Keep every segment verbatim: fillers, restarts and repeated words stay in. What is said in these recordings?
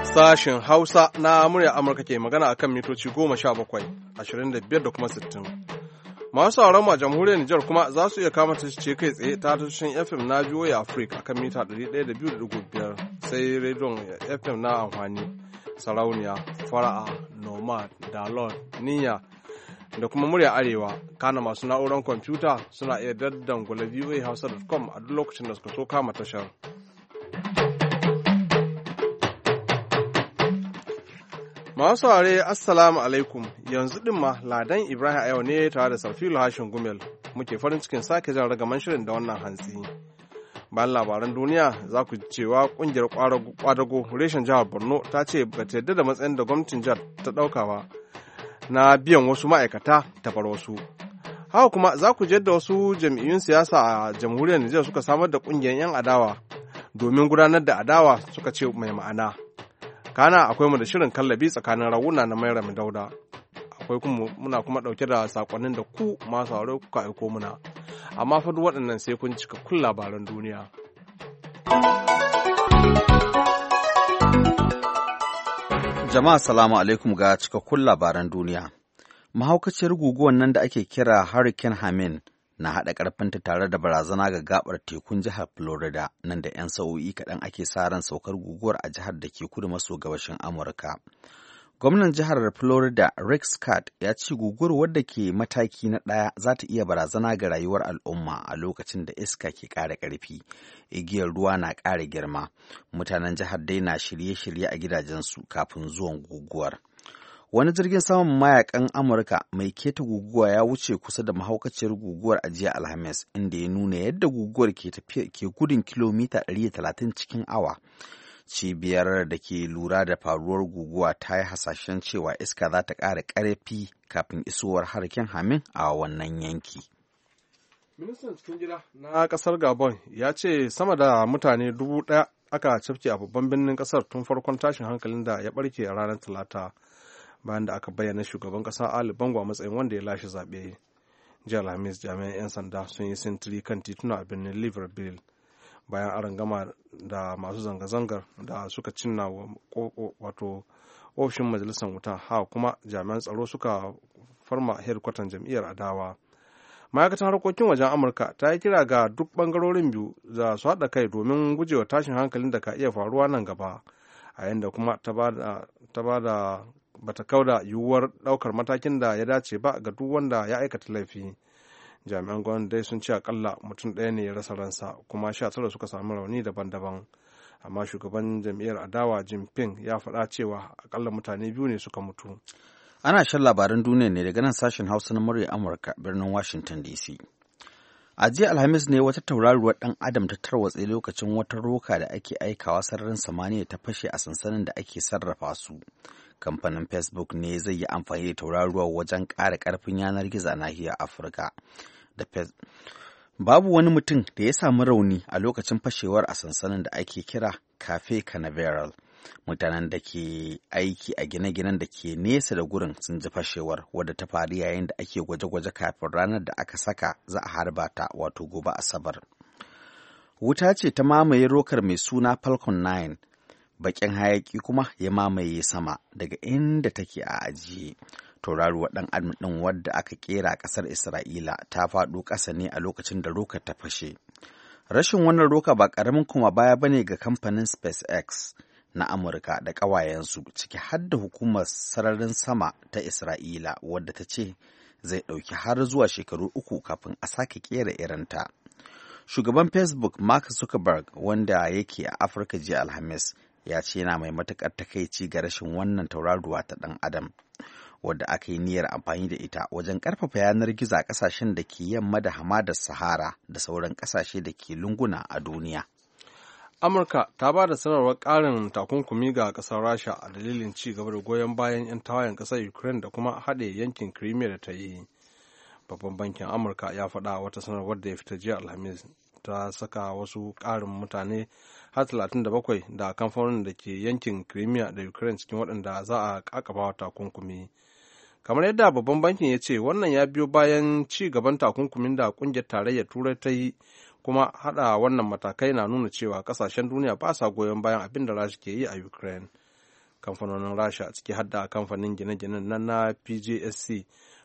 Sashen Hausa na murya Amurka ke magana a kan mitoci goma sha bakwai, ashirin da biyar da kuma sittin. Masu sauran ma jamhuriyar Nijar kuma za su iya kama ce kai tsaye ta tushen F M na V O A Africa a kan mita ɗari ɗaya da biyu da ɗigo biyar, sai rediyon F M na amfani, sarauniya, fara'a, nomad, dalon, niyya da kuma murya arewa. Kana masu na'urar kwamfuta suna iya daddangula v o a hausa dot com a duk lokacin da suka so kama tashar. Masu saurare assalamu alaikum, yanzu din ma Ladan Ibrahim a yau ne tare da Sarfilu Hashin Gumel muke farin cikin sake jan ragaman shirin da wannan hantsi. Bayan labaran duniya za ku cewa kungiyar kwadago reshen jihar Borno ta ce ba ta yarda da matsayin da gwamnatin jihar ta ɗauka ba na biyan wasu ma'aikata ta bar wasu. Haka kuma za ku da wasu jam'iyyun siyasa a jamhuriyar Nijar suka samar da kungiyar 'yan adawa domin gudanar da adawa suka ce mai ma'ana. Kana akwai mu da shirin kallabi tsakanin rawuna na mai rami dauda. Akwai kuma muna kuma dauke da sakonnin da ku masu aure kuka aiko muna. Amma fa duk waɗannan sai kun cika kun labaran duniya. Jama'a salamu alaikum ga cikakkun labaran duniya. Mahaukaciyar guguwar nan da ake kira Hurricane Hermine na haɗa ƙarfinta tare da barazana ga gabar tekun jihar Florida nan da 'yan sa'o'i kaɗan ake sa ran saukar guguwar a jihar da ke kudu maso gabashin Amurka. Gwamnan jihar Florida Rick Scott ya ce guguwar wadda ke mataki na ɗaya za ta iya barazana ga rayuwar al'umma a lokacin da iska ke ƙara ƙarfi, igiyar ruwa na ƙara girma, mutanen jihar dai na shirye-shirye a gidajensu kafin zuwan guguwar. Wani jirgin saman mayakan Amurka mai keta guguwa ya wuce kusa da mahaukaciyar guguwar a jiya Alhamis, inda ya nuna yadda guguwar ke ke gudun kilomita ɗari da talatin cikin awa. Cibiyar da ke lura da faruwar guguwa ta yi hasashen cewa iska za ta ƙara ƙarfi kafin isowar harkin hamin a wannan yanki. Ministan cikin gida na ƙasar Gabon ya ce sama da mutane dubu ɗaya aka cafke a babban birnin ƙasar tun farkon tashin hankalin da ya ɓarke a ranar Talata. Bayan da aka bayyana shugaban kasa Ali Bongo a matsayin wanda ya lashe zaɓe. Jiya Alhamis jami'an 'yan sanda sun yi sintiri kan tituna a birnin Libreville bayan arangama da masu zanga-zangar da suka cinna wato ofishin majalisar wuta. Ha kuma jami'an tsaro suka farma hedkwatan jam'iyyar adawa. Ma'aikatan harkokin wajen Amurka ta yi kira ga duk bangarorin biyu da su haɗa kai domin gujewa tashin hankalin da ka iya faruwa nan gaba, a yanda kuma ta ba da bata kauda yiwuwar daukar matakin da ya dace ba ga duk wanda ya aikata laifi. Jami'an gwamnati dai sun ce akalla mutum ɗaya ne ya rasa ransa kuma sha tara suka samu rauni daban-daban, amma shugaban jam'iyyar adawa Jinping ya faɗa cewa akalla mutane biyu ne suka mutu. Ana shan labaran duniya ne daga nan sashen Hausa na murya Amurka birnin Washington D C. A jiya Alhamis ne wata tauraruwar ɗan Adam ta tarwatse lokacin wata roka da ake aikawa sararin samaniya ta fashe a sansanin da ake sarrafa su. Kamfanin Facebook ne zai yi amfani da tauraruwar wajen ƙara ƙarfin yanar gizo a nahiyar Afirka. Da Babu wani mutum da ya samu rauni a lokacin fashewar a sansanin da ake kira Cafe Canaveral. Mutanen da ke aiki a gine-ginen da ke nesa da gurin sun ji fashewar, wadda ta faru yayin da ake gwaje-gwaje kafin ranar da aka saka za a harba ta, wato gobe Asabar. Wuta ce ta mamaye rokar mai suna Falcon nine. Baƙin hayaƙi kuma ya mamaye sama daga inda take a ajiye. Tauraruwar ɗan adam ɗin wadda aka ƙera a ƙasar Isra'ila ta faɗo ƙasa ne a lokacin da rokar ta fashe. Rashin wannan roka ba ƙaramin kuma baya bane ga kamfanin SpaceX na Amurka da ƙawayensu, ciki har da hukumar sararin sama ta Isra'ila, wadda ta ce zai ɗauki har zuwa shekaru uku kafin a sake ƙera irinta. Shugaban Facebook Mark Zuckerberg, wanda yake a Afirka jiya Alhamis, ya ce yana mai matuƙar takaici ga rashin wannan tauraruwa ta ɗan adam, wadda aka yi niyyar amfani da ita wajen ƙarfafa yanar gizo a ƙasashen da ke yamma da hamadar Sahara da sauran ƙasashe da ke lunguna a duniya. Amurka ta ba da sanarwar ƙarin takunkumi ga ƙasar Rasha a dalilin ci gaba da goyon bayan 'yan tawayen ƙasar Ukraine da kuma haɗe yankin Crimea da ta yi. Babban bankin Amurka ya faɗa wata sanarwar da ya fita jiya Alhamis ta saka wasu ƙarin mutane har talatin da bakwai da kamfanonin da ke yankin Crimea da Ukraine cikin waɗanda za a ƙaƙabawa takunkumi. Kamar yadda babban bankin ya ce, wannan ya biyo bayan ci gaban takunkumin da ƙungiyar tarayyar Turai ta yi, kuma haɗa wannan matakai na nuna cewa ƙasashen duniya ba sa goyon bayan abin da Rasha ke yi a Ukraine. kamfanonin rasha ciki hadda kamfanin gine-ginen nan na P J S C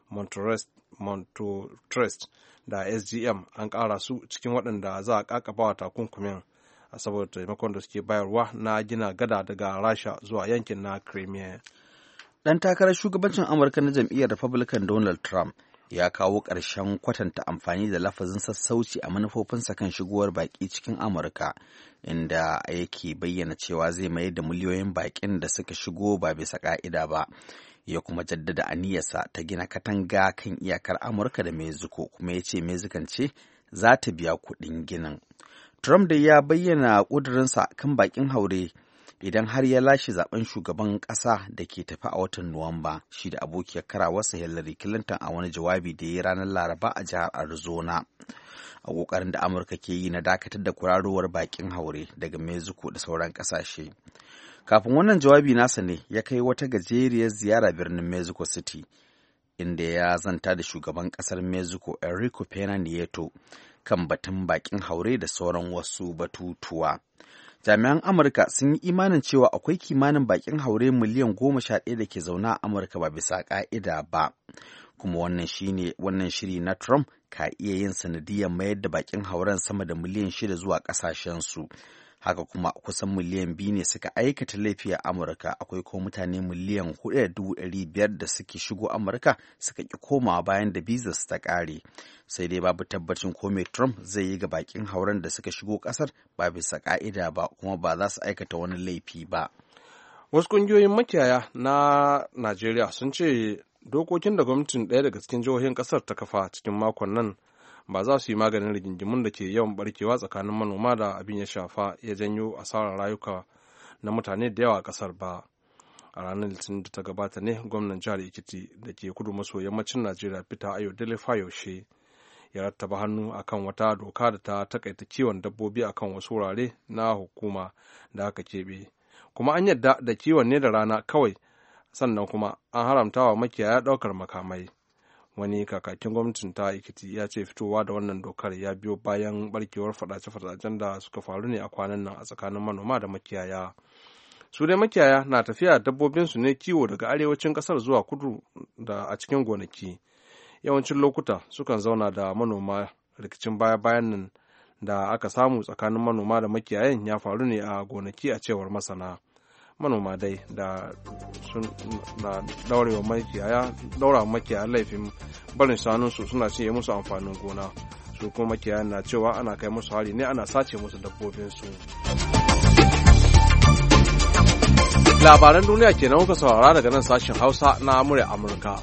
Montotrest da S G M an ƙara su cikin waɗanda za a ƙaƙabawa takunkumin a saboda taimakon da suke bayarwa na gina gada daga rasha zuwa yankin na Crimea. Ɗan takarar shugabancin Amurka na jam'iyyar Republican Donald Trump ya kawo ƙarshen kwatanta amfani da lafazin sassauci a manufofinsa kan shigowar baƙi cikin Amurka, inda yake bayyana cewa zai mayar da miliyoyin baƙin da suka shigo ba bisa ƙa'ida ba. Ya kuma jaddada aniyarsa ta gina katanga kan iyakar Amurka da Mexico, kuma ya ce Mexican ce za ta biya kuɗin ginin. Trump da ya bayyana ƙudurinsa kan baƙin haure idan har ya lashe zaben shugaban ƙasa da ke tafi a watan Nuwamba, shi da abokiyar karawarsa Hillary Clinton a wani jawabi da ya yi ranar Laraba a jihar Arizona. A ƙoƙarin da Amurka ke yi na dakatar da kurarowar baƙin haure daga Mexico da sauran ƙasashe. Kafin wannan jawabi nasa ne ya kai wata gajeriyar ziyara birnin Mexico City, inda ya zanta da shugaban ƙasar Mexico Enrique Pena Nieto kan batun baƙin haure da sauran wasu batutuwa. Jami'an Amurka sun yi imanin cewa akwai kimanin baƙin haure miliyan goma sha ɗaya da ke zaune a Amurka ba bisa ƙa'ida ba, kuma wannan shine wannan shiri na Trump ka iya yin sanadiyar mayar da baƙin hauren sama da miliyan shida zuwa ƙasashensu. Haka kuma kusan miliyan biyu ne suka aikata laifi a Amurka, akwai kuma mutane miliyan hudu da dubu ɗari biyar da suke shigo Amurka suka ƙi komawa bayan da bizas ta ƙare. Sai dai babu tabbacin ko mai Trump zai yi ga bakin hauren da suka shigo ƙasar ba bisa ƙa'ida ba, kuma ba za su aikata wani laifi ba. Wasu ƙungiyoyin makiyaya na Najeriya sun ce dokokin da gwamnatin ɗaya daga cikin jihohin ƙasar ta kafa cikin makon nan ba za su yi maganin rigingimun da ke yawan barkewa tsakanin manoma da abin ya shafa ya janyo asarar rayuka na mutane da yawa a kasar ba. A ranar litinin da ta gabata ne gwamnan jihar Ekiti da ke kudu maso yammacin Najeriya Peter Ayodele Fayoshe ya rattaba hannu akan wata doka da ta takaita kiwon dabbobi akan wasu wurare na hukuma da aka keɓe, kuma an yadda da kiwon ne da rana kawai, sannan kuma an haramta wa makiyaya ɗaukar makamai. Wani kakakin gwamnatin ta Ekiti ya ce fitowa da wannan dokar ya biyo bayan barkewar fadace-fadacen da suka faru ne a kwanan nan a tsakanin manoma da makiyaya. Su dai makiyaya na tafiya dabbobinsu ne kiwo daga arewacin kasar zuwa kudu da a cikin gonaki. Yawancin lokuta sukan zauna da manoma. Rikicin baya-bayan nan da aka samu tsakanin manoma da makiyayan ya faru ne a gonaki a cewar masana. Manoma dai da sun na daurewa makiyaya daura makiyaya laifin barin shanunsu suna cinye musu amfanin gona, su kuma makiyaya na cewa ana kai musu hari ne ana sace musu dabbobinsu. Labaran duniya kenan kuka saurara daga nan sashen Hausa na murya Amurka.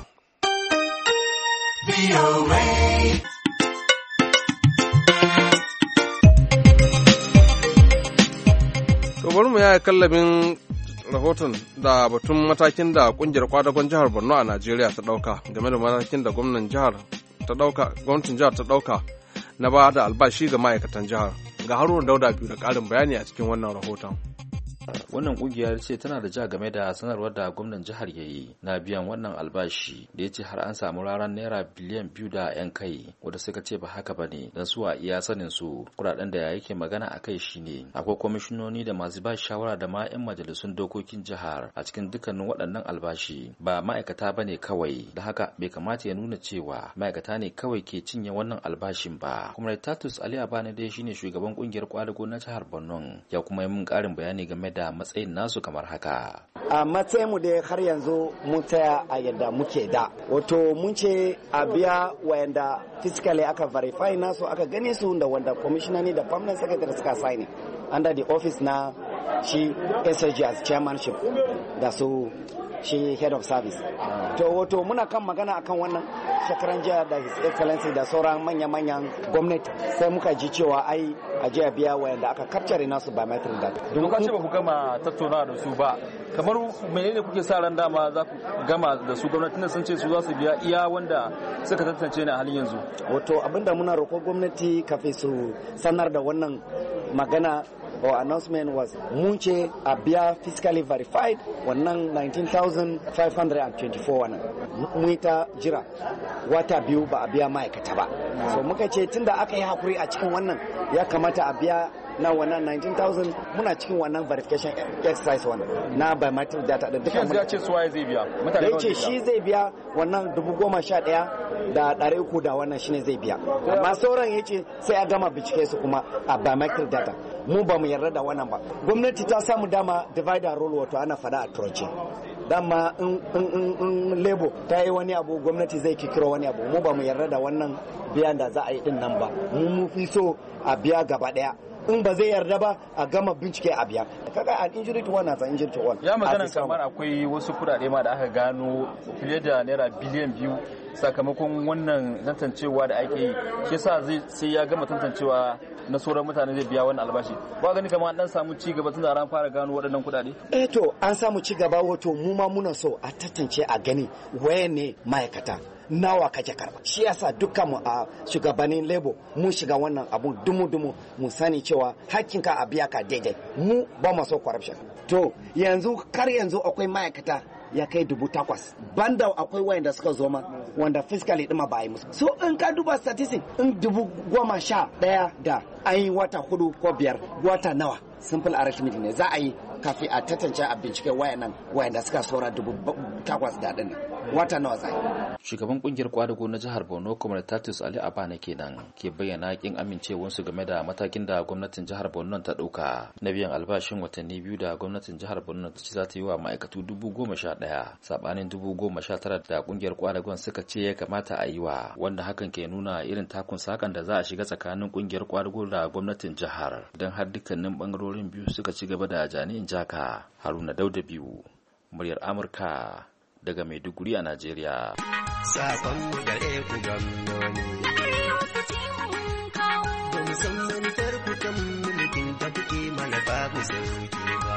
To bari mu yaya kallabin rahoton da batun matakin da kungiyar kwadagon jihar Borno a Najeriya ta dauka game da matakin da gwamnatin jihar ta dauka gwamnatin jihar ta dauka na ba da albashi ga ma'aikatan jihar. Ga Haruna Dauda biyu da ƙarin bayani a cikin wannan rahoton. Wannan kungiyar ce tana da ja game da sanarwar da gwamnan jihar ya yi na biyan wannan albashi da ya ce har an samu ranar naira biliyan biyu da yan kai, wanda suka ce ba haka ba ne don su a iya sanin su kuɗaɗen da yake magana a kai shine akwai kwamishinoni da masu ba shawara da ma 'yan majalisun dokokin jihar a cikin dukkanin waɗannan albashi, ba ma'aikata ba ne kawai, da haka bai kamata ya nuna cewa ma'aikata ne kawai ke cinye wannan albashin ba. Kuma Tatus Ali Abane dai shine shugaban kungiyar kwadago na jihar Borno, ya kuma yi mun ƙarin bayani game da matsayin nasu kamar haka. A matsayin mu dai har yanzu mun tsaya a yadda muke da. Wato mun ce a biya wayanda physically aka verify nasu aka gane su da wanda commissioner da permanent secretary suka sign under the office na shi S H G as chairmanship da su shi head of service. To wato muna kan magana akan wannan shekaran jiya da his excellency da sauran manya-manyan gwamnati sai muka ji cewa ai a jiya biya wayanda aka capture nasu biometric data. Don ka ce ba ku gama tattaunawa da su ba, kamar menene kuke sa ran dama za ku gama da su gwamnati sun ce su za su biya iya wanda suka tantance ne a halin yanzu? Wato abinda muna roƙon gwamnati kafin su sanar da wannan magana or announcement was mun ce a biya fiscally verified wannan nineteen thousand five hundred twenty-four wannan mun ta jira wata biyu ba a biya ma'aikata ba. So muka ce tunda aka yi hakuri a cikin wannan ya kamata a biya na wannan nineteen thousand muna cikin wannan verification exercise wannan na biometric data da duka mun ce suwaye zai biya mutane ne ce shi zai biya wannan dubu goma sha ɗaya da ɗari uku da wannan shine zai biya amma sauran yace sai a gama bincike su kuma a biometric data mu ba mu yarda da wannan ba. Gwamnati ta samu dama divide and rule wato ana fada a turanci dama in in in lebo ta yi wani abu gwamnati zai kikiro wani abu mu ba mu yarda da wannan biyan da za a yi din nan ba mu mu fi so a biya gaba daya in ba zai yarda ba a gama bincike a biya kaga an injury to one as an injury to one. Ya magana kamar akwai wasu kudade ma da aka gano fiye da naira biliyan biyu sakamakon wannan tantancewa da ake yi shi yasa zai sai ya gama tantancewa na sauran mutane zai biya wannan albashi ba gani kamar an dan samu ci gaba tun da ran fara gano waɗannan kudade. Eh to an samu ci gaba wato mu ma muna so a tantance a gani waye ne ma'aikata nawa kake karba shi yasa dukkan mu a shugabannin lebo mun shiga wannan abun dumu dumu mu sani cewa hakkinka a biya ka daidai mu ba mu so corruption. To yanzu kar yanzu akwai ma'aikata ya kai dubu takwas banda akwai wayanda suka zo ma wanda fiscally ɗima ba yi musu. So in ka duba statistics in dubu goma sha ɗaya da an yi wata hudu ko biyar wata nawa simple arithmetic ne za a yi kafin a tantance a bincike wayannan wayanda suka sora dubu takwas da ɗin wata nawa za a yi. Shugaban kungiyar kwadago na jihar Borno Comrade Tatus Ali Abana kenan ke bayyana kin amincewarsu game da matakin da gwamnatin jihar Borno ta dauka na biyan albashin watanni biyu da gwamnatin jihar Borno ta ce za ta yi wa ma'aikatu dubu goma sha ɗaya sabanin dubu goma sha tara da kungiyar kwadagon suka ce ya kamata a yi wa wanda hakan ke nuna irin takun sakan da za a shiga tsakanin kungiyar kwadago da gwamnatin jihar don har dukkanin bangarorin biyu suka ci gaba da jani'in jaka. Haruna Dauda biyu muryar Amurka daga Maiduguri a Najeriya. Sakon gare ku gwamnoni. Ba mu san manufar ku kan mulkin da kuke mana babu sauki ba.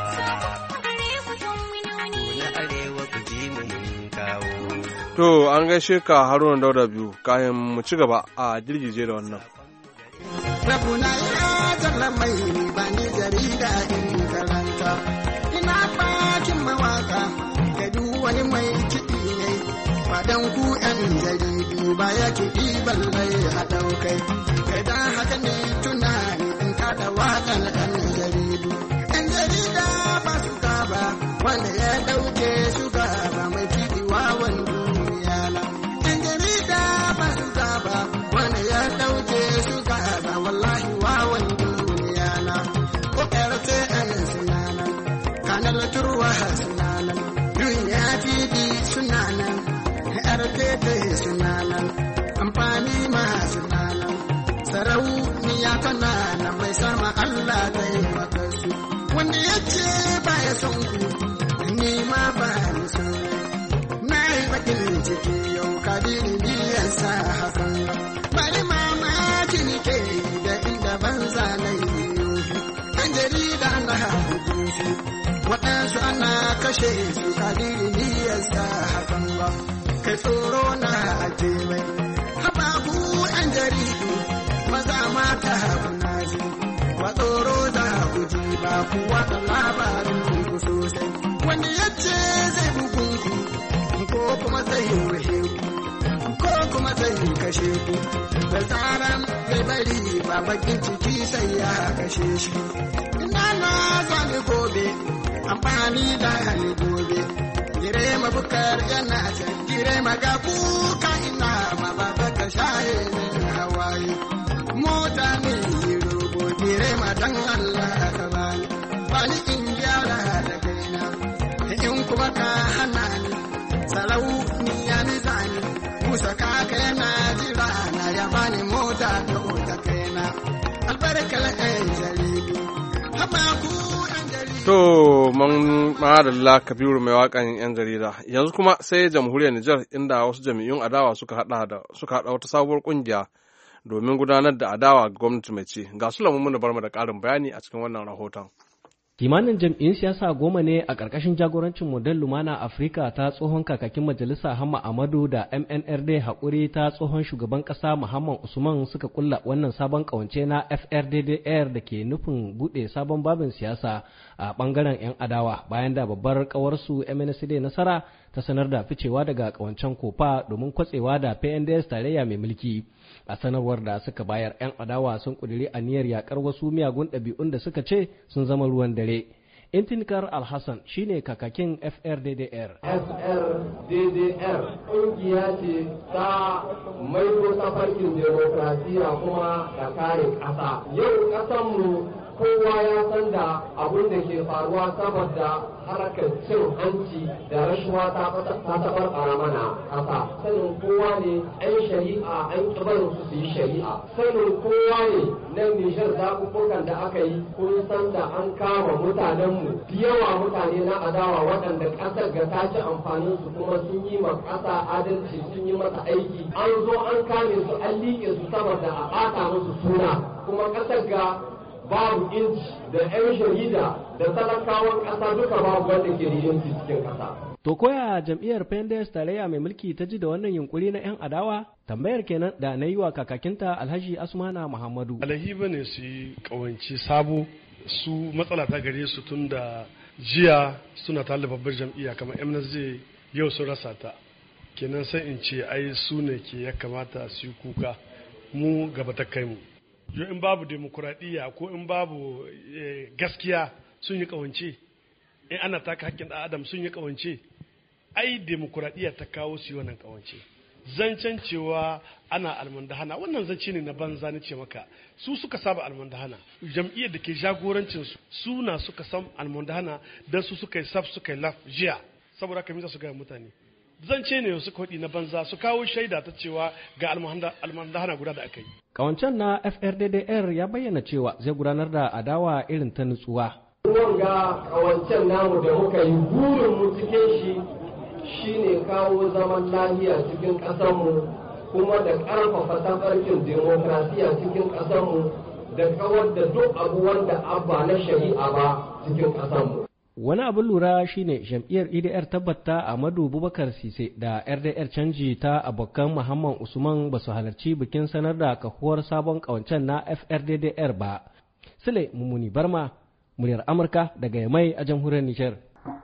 Na arewa ku ji mu mun kawo. To an gaishe ka Haruna Dauda biyu kayan mu ci gaba a girgije da wannan. Rabuna ya zalla mai ba ni jarida in karanta. Ina bakin mawaka ga duk wani mai kiɗi ne. Fadan ku ‘yan jaridu ba ya kiɗi ballai a ɗaukai. Kada haka ne tunani in kada waƙan ‘yan jaridu. ‘Yan jarida ba su gaba wanda ya ɗauke su gaba mai kiɗi wawan duniya na. ‘Yan jarida ba su gaba wanda ya ɗauke su gaba wallahi wawan duniya na. Ko ƙarfe ‘yan sunanan, kanar turwa sunanan, duniya fiɗi sunanan. Artete sunanan amfani ma sunanan sarauniya tana na mai sama Allah ta yi maka su wanda ya ce ba ya son ku ni ma ba ni so na yi bakin ciki yau kadiri biyan sa hakan bari mamaki ni ke da inda ban zalai an jarida na hudu su waɗansu ana kashe su kadiri biyan sa hakan ba kai tsoro na ake mai haɓa ku ‘yan jaridu maza mata kuna ji ba tsoro da ku ji ba ku wata labarin ku sosai wanda ya ce zai bugun ku ko kuma zai wuhe ku ko kuma zai kashe ku da tsaran zai bari ba bakin ciki sai ya kashe shi ina na zane gobe amfani da hali gobe gire mabukar yana can gire maga kuka ina ma ba ka shaye min hawaye mota ne rogo gire ma dan Allah ka bani bani in gyara da kaina in kuma ka hana ni salau ni ya ni zani musa ka kana jira na ya bani mota ta ta kaina albarkal ai jaridu haba ku To, man madalla Kabiru mai waƙan 'yan jarida. Yanzu kuma sai jamhuriyar Nijar inda wasu jami'un adawa suka haɗa da suka haɗa wata sabuwar ƙungiya domin gudanar da adawa ga gwamnati mai ci. Ga su lamu muna bar mu da ƙarin bayani a cikin wannan rahoton. Kimanin jam'iyyun siyasa goma ne a ƙarƙashin jagorancin model Lumana Afirka ta tsohon kakakin majalisa Hamma Amadu da M N R D haƙuri ta tsohon shugaban ƙasa Muhammad Usman suka kulla wannan sabon ƙawance na F R D D R da ke nufin buɗe sabon babin siyasa a ɓangaren 'yan adawa bayan da babbar ƙawarsu M N C D Nasara ta sanar da ficewa daga kawancen kofa domin kwatsewa da P N D S tarayya mai mulki. A sanarwar da suka bayar 'yan adawa sun kuduri aniyar yakar wasu miyagun ɗabi'un da suka ce sun zama ruwan dare. Intinkar Alhassan shine kakakin F R D D R. F R D D R ƙungiya ce ta maido tafarkin demokrasiya kuma da kare ƙasa. Yau ƙasanmu kowa ya san da abin da ke faruwa saboda harkar cin hanci da rashuwa ta taɓarɓara mana ƙasa. Sanin kowa ne 'yan shari'a an ƙibarin su su yi shari'a. Sanin kowa ne na Nijar zaɓuɓɓukan da aka yi kun san da an kama mutanenmu yawa mutane na adawa waɗanda ƙasar ga ta ci amfanin su kuma sun yi ma ƙasa adalci sun yi masa aiki. An zo an kame su an liƙe su saboda a ɓata musu suna kuma ƙasar ga babu inci da 'yan jarida da talakawan ƙasa duka babu wanda ke da inci cikin ƙasa. To koya jam'iyyar P N D S tarayya mai mulki ta ji da wannan yunkuri na 'yan adawa? Tambayar kenan da na yi wa kakakinta Alhaji Asmana Muhammadu. Alhaji bane su yi ƙawanci sabo su matsala ta gare su tun da jiya suna tare da babbar jam'iyya kamar M N S D yau sun rasa ta. Kenan sai in ce ai su ne ke ya kamata su yi kuka mu gaba ta kai mu. Yau in babu demokuraɗiyya ko in babu gaskiya sun yi ƙawance, in ana taka haƙƙin ɗan adam sun yi ƙawance, ai demokuraɗiyya ta kawo su yi wannan ƙawance. Zancen cewa ana almandahana wannan zance ne na banza na ce maka su suka saba almandahana jam'iyyar da ke jagorancin su suna suka san almandahana dan su suka yi saf suka yi laf jiya saboda haka misa su ga mutane zance ne su kodi na banza su kawo shaida ta cewa ga almandahana guda da aka yi. Kawancan na F R D D R ya bayyana cewa zai gudanar da adawa irin ta nutsuwa. Wanga kawancan namu da muka yi burin mu cikin shi shine kawo zaman lafiya cikin ƙasarmu kuma da ƙarfafa tafarkin demokrasiya cikin ƙasarmu da kawar da duk abu wanda abba na shari'a ba cikin ƙasarmu. Wani abin lura shine jam'iyyar I D R tabbata Ahmadu Bubakar Sise da R D R canji ta abokan Muhammad Usman ba su halarci bikin sanar da kahuwar sabon ƙawancen na F R D D R ba. Sule Mumuni Barma, muryar Amurka daga Yamai a jamhuriyar Nijar.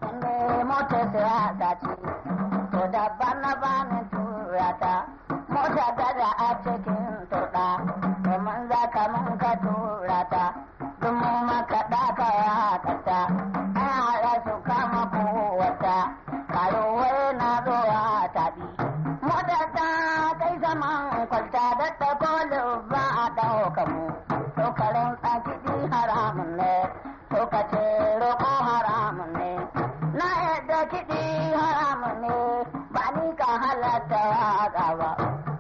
Mota siyasa ce, to daban na bani turata, mota gada a cikin turɗa, domin za ka mun ka turata, dun mu maka ɗaka ya kata, an haɗa su kama kowata, karuwai na zuwa taɓi. Mota ta kai zaman kwalta da ta kolo ba a ɗauka mu, tokarin tsakidi haramun ne, tokace roƙo haramun ne. Na yadda kiɗi haramun ne ba ni ka halatta waƙa ba.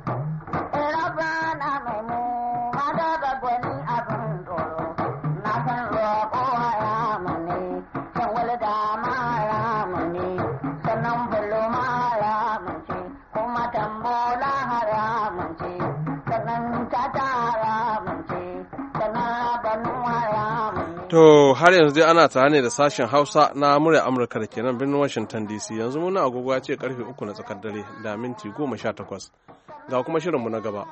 Raba na mai mu mata ga gwani abin tsoro. Na san roƙo haramun ne, shan walda ma haramun ne, sannan bulo ma haramun ce, kuma tambola haramun ce, sannan tata haramun ce, sannan banu haramun ne. To har yanzu dai ana tare ne da sashen Hausa na murya Amurka da ke nan birnin Washington D C. Yanzu muna agogo ce karfe uku na tsakar dare da minti goma sha takwas. Ga kuma shirinmu na gaba.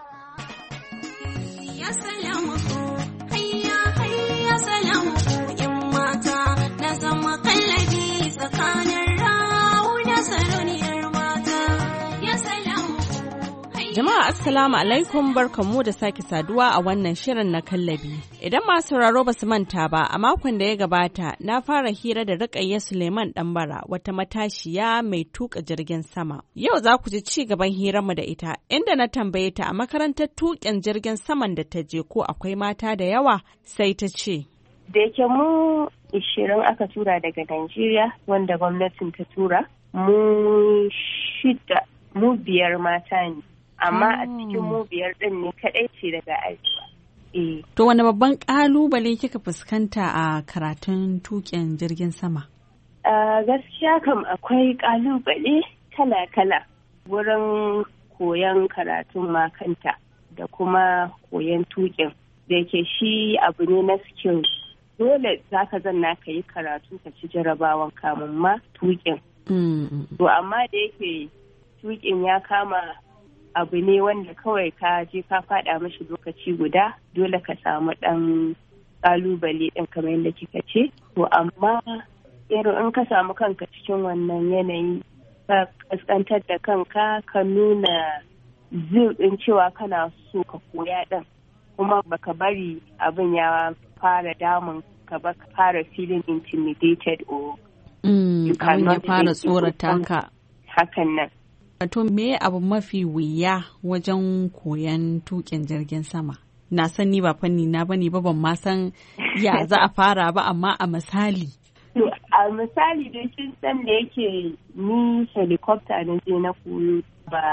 Jama'a assalamu alaikum barkanmu da sake saduwa a wannan shirin na kallabi. Idan masu sauraro ba su manta ba a makon da ya gabata na fara hira da Rukayya Suleiman Ɗanbara wata matashiya mai tuka jirgin sama. Yau za ku ji ci gaban hiranmu da ita inda na tambaye ta a makarantar tuƙin jirgin saman da ta je ko akwai mata da yawa sai ta ce. Da yake mu ishirin aka tura daga Najeriya wanda gwamnatin ta tura mu shida mu biyar mata ne. Amma a cikin mu biyar ɗin ne kaɗai ce daga arewa. Eh. To wani babban ƙalubale kika fuskanta a karatun tuƙin jirgin sama? Uh, gaskiya kam akwai ƙalubale kala-kala wurin koyon karatun makanta da kuma koyon tuƙin. Da yake shi abu ne na skill. Dole za ka zanna ka yi karatu ka ci jarabawan kamun ma tuƙin. Mm. To amma da yake tuƙin ya kama abu ne wanda kawai ka je ka faɗa mashi lokaci guda dole ka samu ɗan ƙalubale ɗin kamar yadda kika ce to amma irin in ka samu kanka cikin wannan yanayi ka kaskantar da kanka ka nuna zil din cewa kana so ka koya din kuma baka bari abin ya fara damun ka ba ka fara feeling intimidated or mm, abin ya fara tsorata ka hakan nan. To me abu mafi wuya wajen koyan tukin jirgin sama? Na san ni ba fanni na bane ba ban ma san ya za a fara ba amma a misali. A misali da kin san da yake ni helicopter na je na koyo ba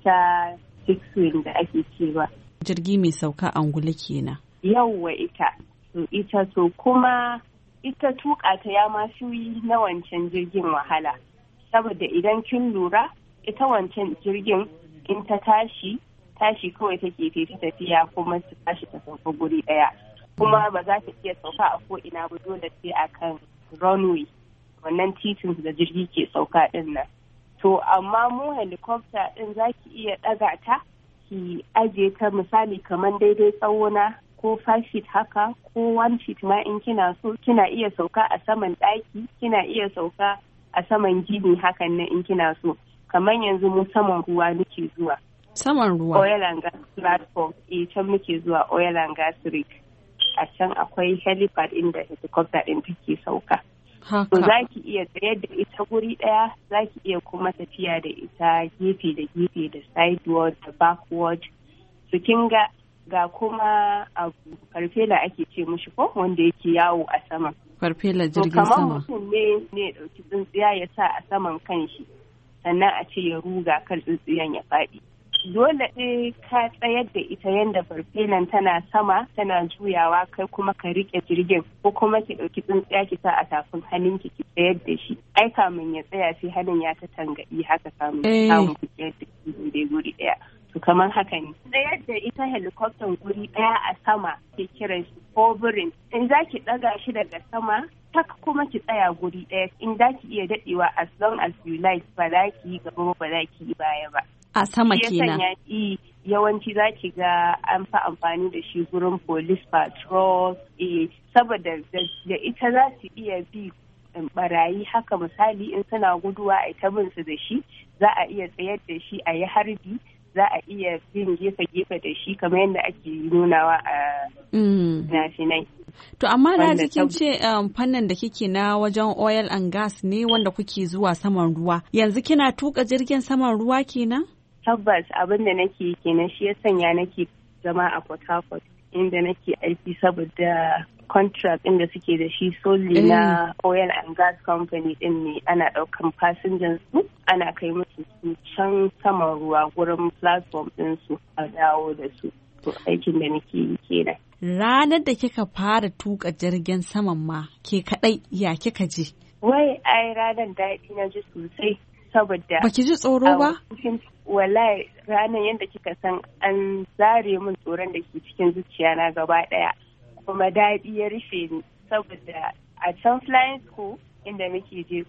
ita six wing da ake ce ba. Jirgi mai sauka angulu kenan. Yawwa ita. To ita to kuma ita tuka ta ya ma fi na wancan jirgin wahala. Saboda idan kin lura ita wancan jirgin in ta tashi tashi kawai take ta tafiya kuma ta tashi ta sauka guri daya kuma ba za ta iya sauka a ko ina ba dole sai akan runway wannan titin da jirgi ke sauka din nan. To amma mu helicopter din zaki iya daga ta ki aje ta misali kamar daidai tsawona ko five feet haka ko one feet ma in kina so kina iya sauka a saman daki kina iya sauka a saman gini hakan nan in kina so kamar yanzu mu saman ruwa nake zuwa saman ruwa oil and gas platform eh can muke zuwa oil and gas rig a can akwai helipad inda helicopter din take sauka. To za ki iya tsaye da ita guri ɗaya za ki iya kuma tafiya da ita gefe da gefe da sideward da backward. Su kin ga ga kuma abu farfela ake ce mushi ko wanda yake yawo a sama. Farfela jirgin sama. Kamar mutum ne ne ɗauki tsintsiya ya sa a saman kanshi sannan a ce ya ruga kan tsintsiyan ya faɗi. Dole ɗaya ka tsayar da ita yadda farfelan tana sama tana juyawa kai kuma ka rike jirgin ko kuma ki ɗauki tsintsiya ki sa a tafin hannunki ki tsayar da shi ai kamun ya tsaya sai hannun ya ta tangaɗi haka kamun ya samu ki tsayar da shi dai guri ɗaya to kamar haka ne tsayar da ita helicopter guri ɗaya a sama ke kiran shi hovering in za ki ɗaga shi daga sama tak kuma ki tsaya guri ɗaya in za ki iya daɗewa as long as you like ba za ki yi gaba ba za ki yi baya ba. A sama kenan. Yawanci za ki ga an fi amfani da shi gurin police patrol eh, saboda da ita za su iya bi barayi haka misali in suna guduwa a ta bin su da shi za a iya tsayar da shi a yi harbi za a iya bin gefe-gefe da shi kamar yadda ake nunawa a nafinai. To amma na jikin ce fannin da kike na wajen oil and gas ne wanda kuke zuwa saman ruwa yanzu kina tuka jirgin saman ruwa kenan? Tabbas abin da nake kenan shi ya sanya nake zama a Port Harcourt inda nake aiki saboda contract inda suke da shi solely na oil and gas company din ne ana daukan passengers su ana kai musu su can saman ruwa gurin platform din su a dawo da su to aikin da nake yi kenan. Ranar da kika fara tuka jirgin saman ma ke kadai ya kika ji? Wai ai ranar daɗi na ji sosai saboda baki ji tsoro ba? Wallahi ranar yadda kika san an zare min tsoron da ke cikin zuciya na gaba daya kuma daɗi ya rufe ni saboda a can flying school inda muke je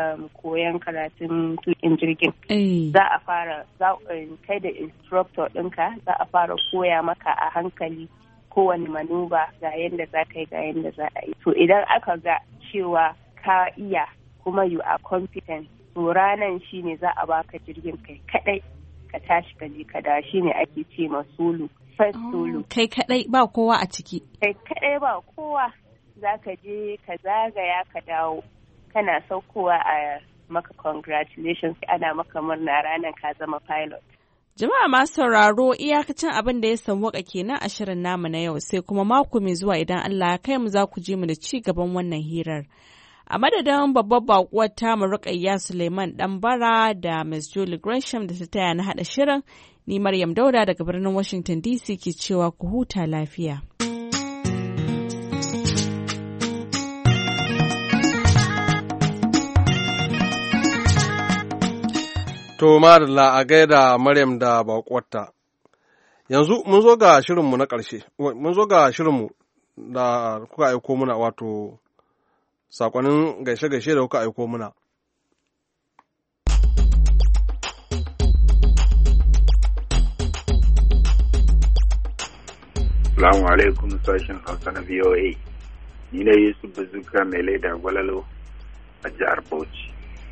koyan karatun tukin jirgin za a fara kai da instructor ɗinka za a fara koya maka a hankali kowane manuba ga yadda za ka yi ga yadda za a yi to idan aka ga cewa ka iya kuma you are competent to ranan shine za a baka jirgin kai kadai ka tashi ka je ka da shine ake ce ma solo first solo kai kadai ba kowa a ciki kai kadai ba kowa za ka je ka zagaya ka dawo kana saukowa a maka congratulations ana maka murna ranan ka zama pilot. Jama'a masu sauraro iyakacin abin da ya sauwaka kenan a shirin namu na yau sai kuma mako mai zuwa idan Allah ya kai mu za ku ji mu da ci gaban wannan hirar. A madadin babbar bakuwar tamu Rukayya Suleiman Ɗanbara da Miss Julie Gresham da ta taya na haɗa shirin, ni Maryam Dauda daga birnin Washington D C ke cewa ku huta lafiya. To madalla a gaida Maryam da bakuwarta. Yanzu mun zo ga shirinmu na ƙarshe, mun zo ga shirinmu da kuka aiko muna wato sakonin gaishe-gaishe da kuka aiko muna. Salamu alaikum sashen Hausa na V O A. Ni ne Yusuf Bazuka mai laida gwalalo a jihar Bauchi.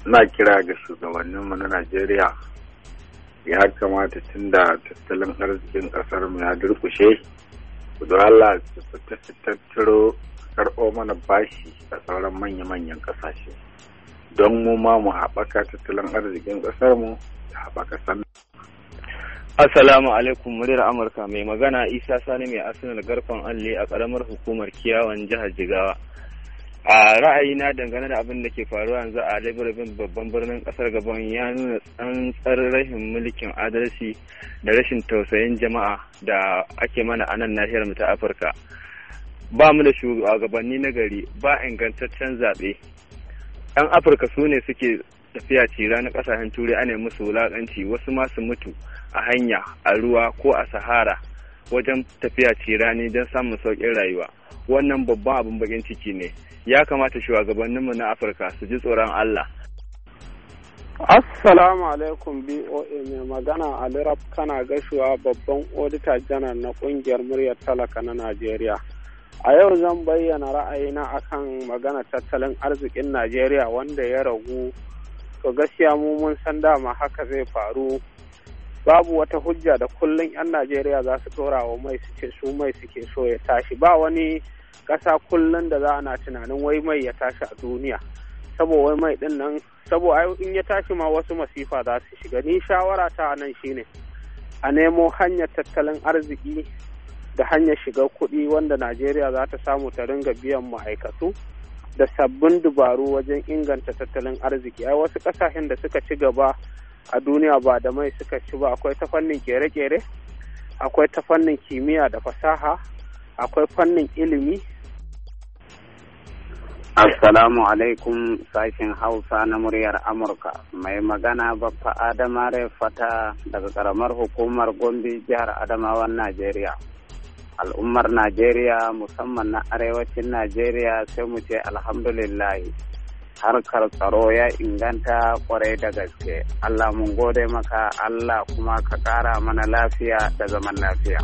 na kira ga shugabanninmu na Najeriya ya kamata tun da tattalin arzikin ƙasar mu ya durkushe don Allah su fita su tattaro karɓo mana bashi a sauran manya-manyan ƙasashe don mu ma mu haɓaka tattalin arzikin ƙasar mu da haɓaka san. Assalamu alaikum, muryar Amurka mai magana Isa Sani mai Arsenal garfan Alle a ƙaramar hukumar Kiyawan jihar Jigawa. A ra'ayina dangane da abin da ke faruwa yanzu a Libreville babban birnin ƙasar Gabon ya nuna tsantsar rashin mulkin adalci da rashin tausayin jama'a da ake mana a nan nahiyar mu ta Afirka. Ba mu da shugabanni na gari, ba ingantaccen zaɓe. 'Yan Afirka su ne suke tafiya cira na ƙasashen Turai ana musu wulaƙanci, wasu ma su mutu a hanya, a ruwa ko a Sahara wajen tafiya cirani don samun sauƙin rayuwa. Wannan babban abin bakin ciki ne. Ya kamata shugabanninmu na Afirka su ji tsoron Allah. Assalamu alaikum B O A mai magana Ali Rab kana gashuwa babban odita janar na kungiyar muryar talaka na Najeriya. A yau zan bayyana ra'ayina akan magana tattalin arzikin Najeriya wanda ya ragu. To gaskiya mu mun san dama haka zai faru. Babu wata hujja da kullum 'yan Najeriya za su tora wa mai su ce su mai suke so ya tashi. Ba wani ƙasa kullum da za ana tunanin wai mai ya tashi a duniya. Saboda wai mai din nan, saboda in ya tashi ma wasu masifa za su shiga. Ni shawara ta nan shine a nemo hanyar tattalin arziki da hanyar shiga kuɗi wanda Najeriya za ta samu ta ringa biyan ma'aikatu da sabbin dubaru wajen inganta tattalin arziki. Ai wasu ƙasashen da suka ci gaba a duniya ba da mai suka ci ba, akwai ta fannin kere-kere, akwai ta fannin kimiyya da fasaha, akwai fannin ilimi. Assalamu alaikum sashen Hausa na muryar Amurka. Mai magana Baffa Adama Fata daga karamar hukumar Gombe jihar Adamawan Najeriya. Al'ummar Najeriya musamman na arewacin Najeriya sai mu ce alhamdulillah. Harkar tsaro ya inganta kwarai da gaske. Allah mun gode maka, Allah kuma ka kara mana lafiya da zaman lafiya.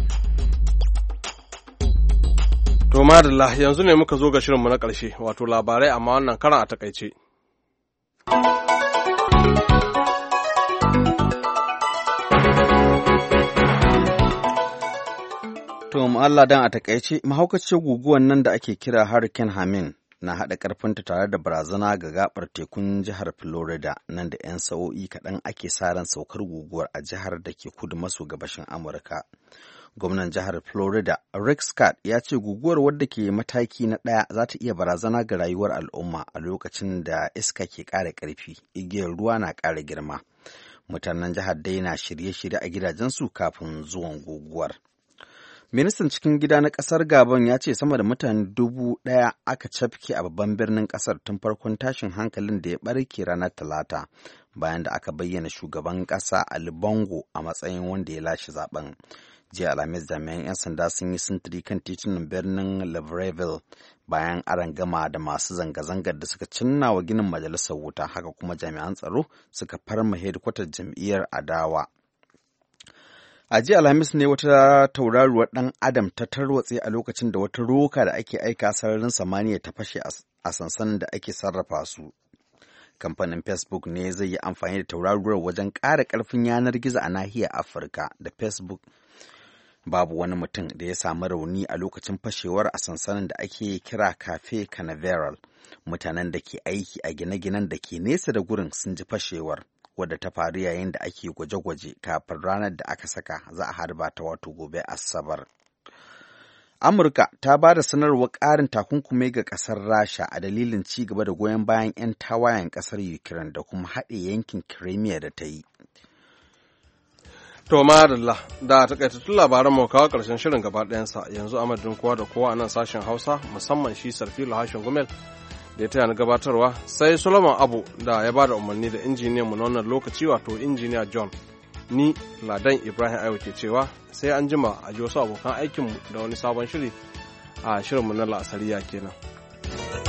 To madalla yanzu ne muka zo ga shirinmu na ƙarshe wato labarai amma wannan karan a takaice. To Allah dan a takaice mahaukacin guguwar nan da ake kira Hurricane Hermine na haɗa ƙarfinta tare da barazana ga gaɓar tekun jihar Florida nan da 'yan sa'o'i kaɗan ake sa ran saukar guguwar a jihar da ke kudu maso gabashin Amurka. Gwamnan jihar Florida, Rick Scott, ya ce guguwar wadda ke mataki na ɗaya za ta iya barazana ga rayuwar al'umma a lokacin da iska ke ƙara ƙarfi, igiyar ruwa na ƙara girma. Mutanen jihar dai na shirye-shirye a gidajensu kafin zuwan guguwar. Ministan cikin gida na ƙasar Gabon ya ce sama da mutane dubu ɗaya aka cafke a babban birnin ƙasar tun farkon tashin hankalin da ya ɓarke ranar Talata, bayan da aka bayyana shugaban ƙasa Ali Bongo a matsayin wanda ya lashe zaben. Jiya Alhamis jami'an 'yan sanda sun yi sintiri kan titunan birnin Libreville bayan arangama da masu zanga-zangar da suka cinna wa ginin majalisar wuta, haka kuma jami'an tsaro suka farma hedikwatar jam'iyyar adawa. A jiya Alhamis ne wata tauraruwar ɗan Adam ta tarwatse a lokacin da wata roka da ake aika sararin samaniya ta fashe a sansanin da ake sarrafa su. Kamfanin Facebook ne zai yi amfani da tauraruwar wajen ƙara ƙarfin yanar gizo a nahiyar Afirka da Facebook. Babu wani mutum da ya samu rauni a lokacin fashewar a sansanin da ake kira Cafe Canaveral. Mutanen da ke aiki a gine-ginen da ke nesa da gurin sun ji fashewar, wadda ta faru yayin da ake gwaje-gwaje kafin ranar da aka saka za a harba ta wato gobe Asabar. Amurka ta ba da sanarwar ƙarin takunkumi ga ƙasar Rasha a dalilin ci gaba da goyon bayan 'yan tawayen ƙasar Ukraine da kuma haɗe yankin Crimea da ta yi. To madalla da takaitattun labaran mu kawo ƙarshen shirin gaba ɗayansa yanzu a madadin kowa da kowa a nan sashen Hausa musamman shi Sarfilo Hashin Gumel da ya taya na gabatarwa sai Solomon Abu da ya ba da umarni da injiniyan mu na wannan lokaci wato injiniya John. Ni Ladan Ibrahim Ayo ke cewa sai an jima a ji wasu abokan aikinmu da wani sabon shiri a shirinmu na la'asariya kenan.